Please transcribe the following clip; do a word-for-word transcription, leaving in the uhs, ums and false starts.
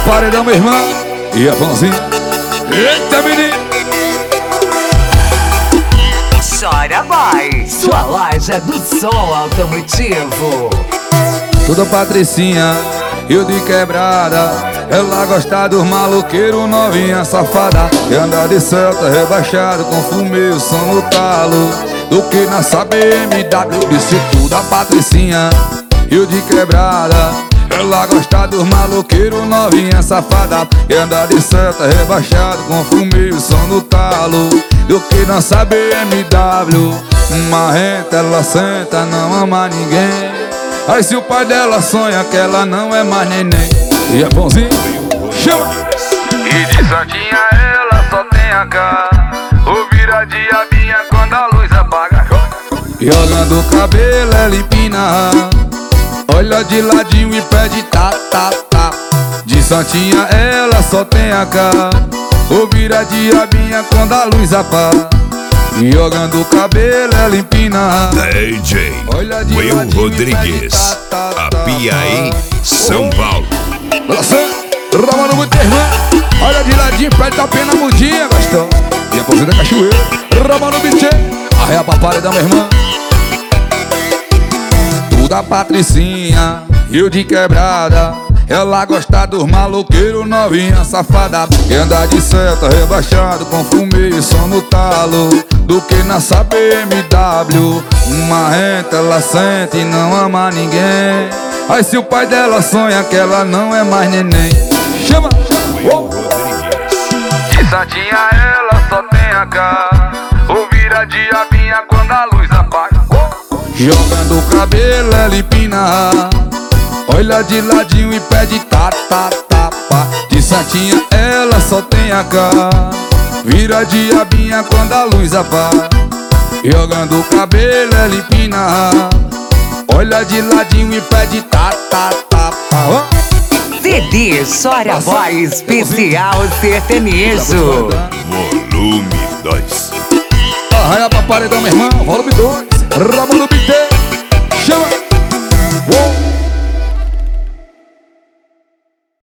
paredão, meu irmão. E a pãozinho. Eita, menino. Chora Boy, sua loja do som automotivo. Toda Patricinha, eu de quebrada. Ela gosta dos maloqueiros, novinha safada. E anda de Celta rebaixado, com fumê, o som no talo. Do que nessa B M W, disse tudo a Patricinha, eu de quebrada. Ela gosta dos maloqueiros, novinha safada. E anda de Celta rebaixado, com fumê, o som no talo. Do que nossa B M W, uma renta ela senta, não ama ninguém. Aí se o pai dela sonha que ela não é mais neném. E é bonzinho, chama. E de santinha ela só tem a cara. O vira diabinha quando a luz apaga. E olhando o cabelo ela empina, olha de ladinho e pede tá, tá, tá. De santinha ela só tem a cara. O vira diabinha quando a luz apaga. E jogando o cabelo ela empina. D J Will Rodrigues, a Piaí, São Paulo. Rama no muito irmão. Olha de ladinho, pede a pena mudinha, gostou. E a postura da cachoeira. Rama no bichê. Arreia pra paredão, meu irmão. Tudo a Patricinha, eu de quebrada. Ela gosta dos maloqueiros, novinha safada. E anda de Celta rebaixado, com fumê e som no talo. Do que nessa B M W, uma renta ela sente e não ama ninguém. Aí se o pai dela sonha que ela não é mais neném. Chama! Oh. De santinha ela só tem a cara. O vira diabinha quando a luz apaga. Jogando o cabelo ela empina, olha de ladinho e pede tá, tá, tá, pá. De santinha ela só tem a cara. Vira diabinha quando a luz apaga. Jogando o cabelo ela empina, olha de ladinho e pede tá, tá, tá, pá. C D Chora Boy especial sertanejo. Volume dois. Arraia pra paredão, meu irmão. Volume dois. Rama no B T.